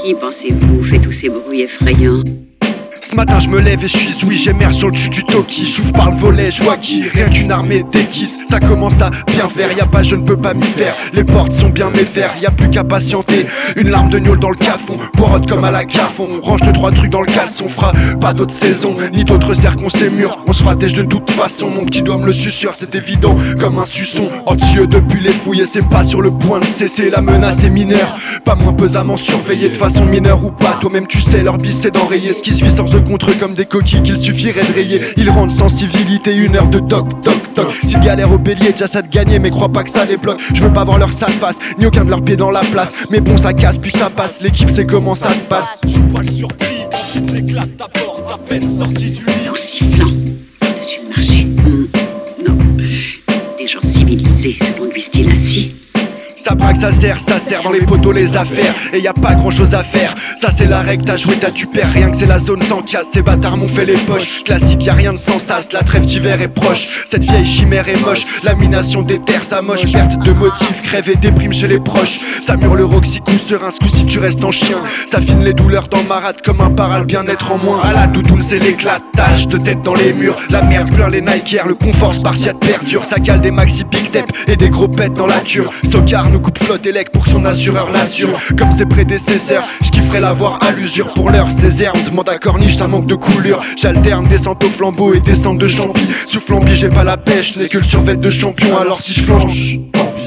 Qui pensez-vous fait tous ces bruits effrayants? Ce matin je me lève et je suis oui, j'émerge sur le dessus du toki. J'ouvre par le volet, je vois qui, rien qu'une armée déguise. Ça commence à bien faire, y'a pas je ne peux pas m'y faire. Les portes sont bien méfères, y'a plus qu'à patienter. Une larme de gnôle dans le cafon, poirotte comme à la Gafon. On range 2-3 trucs dans le caleçon, fera pas d'autres saisons, ni d'autres cercles qu'on s'émure. On se fratège de toute façon, mon petit doigt me le susurre, c'est évident comme un suçon. Anti-eux depuis les fouilles et c'est pas sur le point de cesser. La menace est mineure, pas moins pesamment surveillée. De façon mineure ou pas, toi-même tu sais, leur bis c'est d'enrayer ce qui se vit sans eux contre eux comme des coquilles qu'il suffirait de rayer. Ils rendent sans civilité une heure de toc toc toc. S'ils galèrent au bélier, déjà ça de gagner, mais crois pas que ça les bloque. Je veux pas voir leur sale face, ni aucun de leurs pieds dans la place. Mais bon ça casse puis ça passe, l'équipe sait comment ça se passe. Je vois le surpris quand ils éclatent ta porte à peine sorti du lit. En sifflant dessus le marché. Non, des gens civilisés se conduisent-ils ainsi? Ça braque, ça sert dans les poteaux les affaires. Et y a pas grand chose à faire, ça c'est la règle, t'as joué, t'as tu perds. Rien que c'est la zone sans casse, ces bâtards m'ont fait les poches. Classique, y'a rien de sans sas, la trêve d'hiver est proche. Cette vieille chimère est moche, lamination des terres, ça moche. Perte de motifs, crève et déprime chez les proches. Ça mure le roxy, coup serein, ce coup si tu restes en chien. Ça fine les douleurs dans ma rate comme un para, le bien-être en moins. À la doudoune c'est l'éclatage, de tête dans les murs. La merde pleure les Nikers, le confort spartiate perdure. Ça cale des maxi big tape et des gros pets dans la ture. Stockard nous coupe flotte élec pour son assureur l'assure. Comme ses prédécesseurs, je kifferais l'avoir à l'usure. Pour l'heure, ces herbes demandent à corniche, ça manque de coulure. J'alterne descente au flambeau et descente de champi. Sous flambi, j'ai pas la pêche, ce n'est que le survêt de champion. Alors si je flanche, tant pis.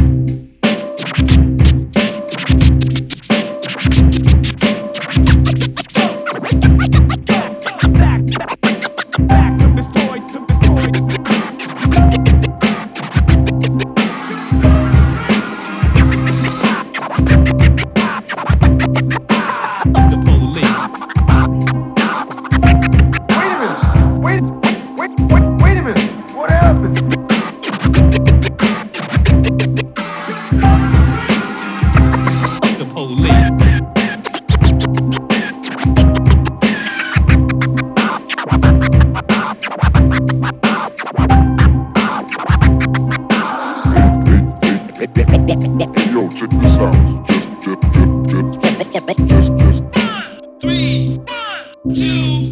Yo, check this out. Just. 3, 1, 2